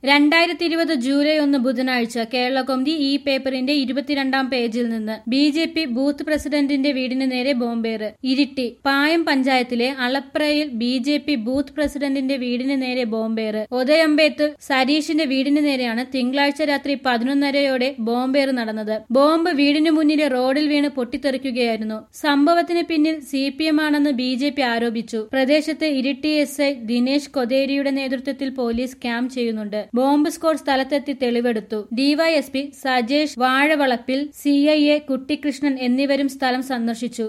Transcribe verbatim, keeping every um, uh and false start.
രണ്ടായിരത്തി ഇരുപത് ജൂലൈ ഒന്ന് ബുധനാഴ്ച കേരളകൗമുദി ഈ പേപ്പറിന്റെ ഇരുപത്തിരണ്ടാം പേജിൽ നിന്ന് ബി ജെ പി ബൂത്ത് പ്രസിഡന്റിന്റെ വീടിന് നേരെ ബോംബേറ്. ഇരിട്ടി പായം പഞ്ചായത്തിലെ അളപ്രയിൽ ബി ജെ പി ബൂത്ത് പ്രസിഡന്റിന്റെ വീടിന് നേരെ ബോംബേറ്. ഉദയംപേത്ത് സരീഷിന്റെ വീടിന് നേരെയാണ് തിങ്കളാഴ്ച രാത്രി പതിനൊന്നരയോടെ ബോംബേറ് നടന്നത്. ബോംബ് വീടിന് മുന്നിലെ റോഡിൽ വീണ് പൊട്ടിത്തെറിക്കുകയായിരുന്നു. സംഭവത്തിന് പിന്നിൽ സി പി എം ആണെന്ന് ബി ജെ പി ആരോപിച്ചു. പ്രദേശത്ത് ഇരിട്ടി എസ് ഐ ദിനേശ് കൊതേരിയുടെ നേതൃത്വത്തിൽ പോലീസ് ക്യാമ്പ് ചെയ്യുന്നുണ്ട്. ബോംബ് സ്ക്വാഡ് സ്ഥലത്തെത്തി തെളിവെടുത്തു. DYSP Sajesh Vazhavalappil, C I A Kuttikrishnan എന്നിവരും സ്ഥലം സന്ദർശിച്ചു.